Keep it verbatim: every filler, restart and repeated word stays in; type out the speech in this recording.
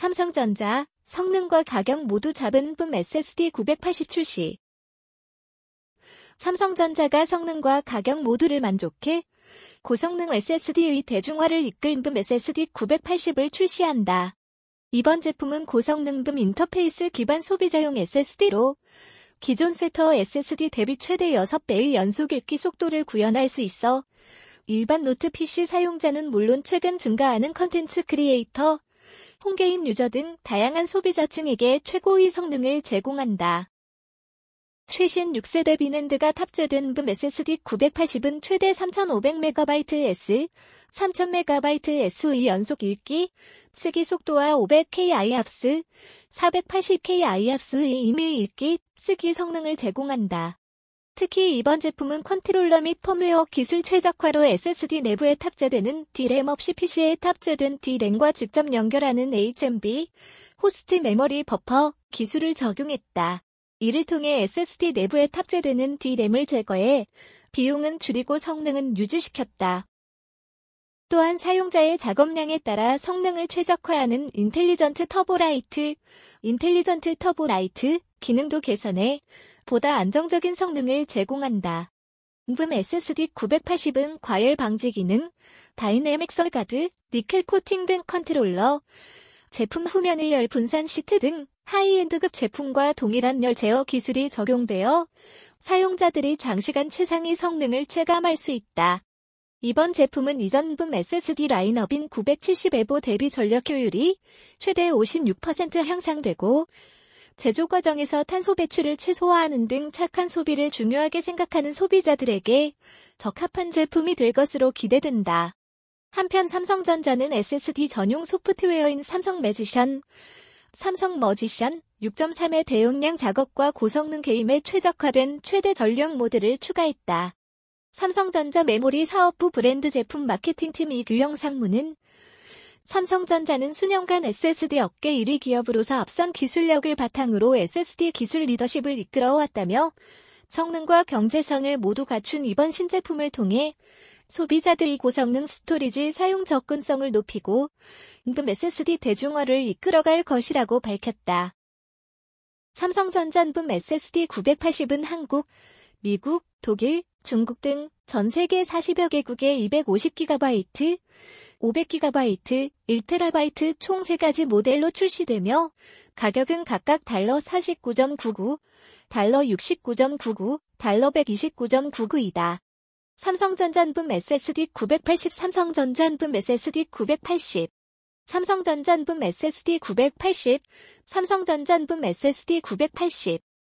삼성전자, 성능과 가격 모두 잡은 붐 에스에스디 구백팔십 출시. 삼성전자가 성능과 가격 모두를 만족해 고성능 에스에스디의 대중화를 이끌 붐 에스에스디 구백팔십을 출시한다. 이번 제품은 고성능 붐 인터페이스 기반 소비자용 에스에스디로 기존 세터 에스에스디 대비 최대 여섯 배의 연속 읽기 속도를 구현할 수 있어 일반 노트 피씨 사용자는 물론 최근 증가하는 컨텐츠 크리에이터, 홈게임 유저 등 다양한 소비자층에게 최고의 성능을 제공한다. 최신 육 세대 비낸드가 탑재된 붐 에스에스디 구백팔십은 최대 삼천오백 메가바이트 S, 삼천 메가바이트 S의 연속 읽기, 쓰기 속도와 오백 케이 아이합스, 사백팔십 케이 아이합스의 임의 읽기, 쓰기 성능을 제공한다. 특히 이번 제품은 컨트롤러 및 펌웨어 기술 최적화로 에스에스디 내부에 탑재되는 디램 없이 피씨에 탑재된 디램과 직접 연결하는 에이치엠비, 호스트 메모리 버퍼 기술을 적용했다. 이를 통해 에스에스디 내부에 탑재되는 디램을 제거해 비용은 줄이고 성능은 유지시켰다. 또한 사용자의 작업량에 따라 성능을 최적화하는 인텔리전트 터보라이트, 인텔리전트 터보라이트 기능도 개선해 보다 안정적인 성능을 제공한다. 붐 에스에스디 구백팔십은 과열 방지 기능, 다이내믹 설가드, 니켈 코팅된 컨트롤러, 제품 후면의 열 분산 시트 등 하이엔드급 제품과 동일한 열 제어 기술이 적용되어 사용자들이 장시간 최상의 성능을 체감할 수 있다. 이번 제품은 이전 붐 에스에스디 라인업인 구백칠십 에보 대비 전력 효율이 최대 오십육 퍼센트 향상되고 제조 과정에서 탄소 배출을 최소화하는 등 착한 소비를 중요하게 생각하는 소비자들에게 적합한 제품이 될 것으로 기대된다. 한편 삼성전자는 에스에스디 전용 소프트웨어인 삼성 매지션, 삼성 머지션 육 점 삼의 대용량 작업과 고성능 게임에 최적화된 최대 전력 모드를 추가했다. 삼성전자 메모리 사업부 브랜드 제품 마케팅팀 이규영 상무는 삼성전자는 수년간 에스에스디 업계 일 위 기업으로서 앞선 기술력을 바탕으로 에스에스디 기술 리더십을 이끌어왔다며 성능과 경제성을 모두 갖춘 이번 신제품을 통해 소비자들이 고성능 스토리지 사용 접근성을 높이고 붐 에스에스디 대중화를 이끌어갈 것이라고 밝혔다. 삼성전자 붐 에스에스디 구백팔십은 한국, 미국, 독일, 중국 등 전 세계 사십여 개국에 이백오십 기가바이트, 오백 기가바이트, 일 테라바이트 총 세 가지 모델로 출시되며 가격은 각각 달러 사십구 점 구구, 달러 육십구 점 구구, 달러 백이십구 점 구구이다. 삼성전자 붐 에스에스디 구백팔십 삼성전자 붐 에스에스디 구백팔십 삼성전자 붐 에스에스디 구백팔십 삼성전자 붐 에스에스디 구백팔십